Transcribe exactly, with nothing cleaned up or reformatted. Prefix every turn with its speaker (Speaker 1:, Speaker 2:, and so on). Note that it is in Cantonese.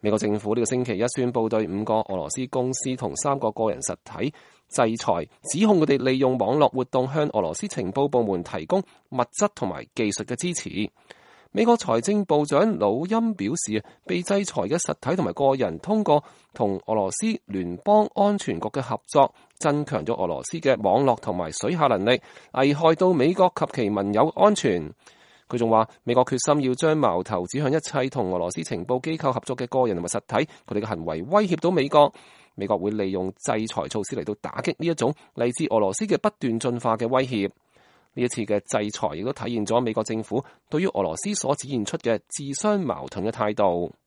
Speaker 1: 美國政府呢個星期一宣布對五個俄羅斯公司同三個個人實體制裁，指控佢哋利用網絡活動向俄羅斯情報部門提供物質同埋技術嘅支持。美國財政部長魯欽表示，被制裁嘅實體同埋個人通過同俄羅斯聯邦安全局嘅合作，增強咗俄羅斯嘅網絡同埋水下能力，危害到美國及其盟友安全。佢仲話，美國決心要將矛頭指向一切同俄羅斯情報機構合作嘅個人同埋實體，佢哋嘅行為威脅到美國。美國會利用制裁措施嚟到打擊呢一種嚟自俄羅斯嘅不斷進化嘅威脅。呢一次嘅制裁亦都體現咗美國政府對於俄羅斯所展現出嘅自相矛盾嘅態度。